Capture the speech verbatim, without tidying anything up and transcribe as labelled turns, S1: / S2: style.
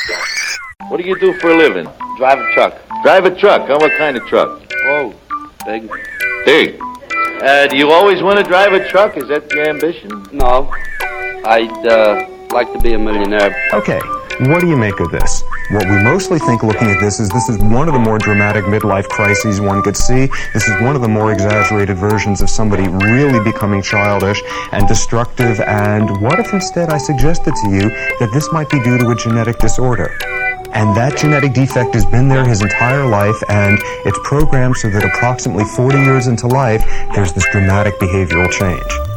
S1: What do you do for a living?
S2: Drive a truck.
S1: Drive a truck. Huh? What kind of truck?
S2: Oh, big.
S1: Big. Uh, do you always want to drive a truck? Is that your ambition?
S2: No. I'd uh, like to be a millionaire.
S3: Okay, what do you make of this? What we mostly think looking at this is this is one of the more dramatic midlife crises one could see. This is one of the more exaggerated versions of somebody really becoming childish and destructive. And what if instead I suggested to you that this might be due to a genetic disorder? And that genetic defect has been there his entire life, and it's programmed so that approximately forty years into life, there's this dramatic behavioral change.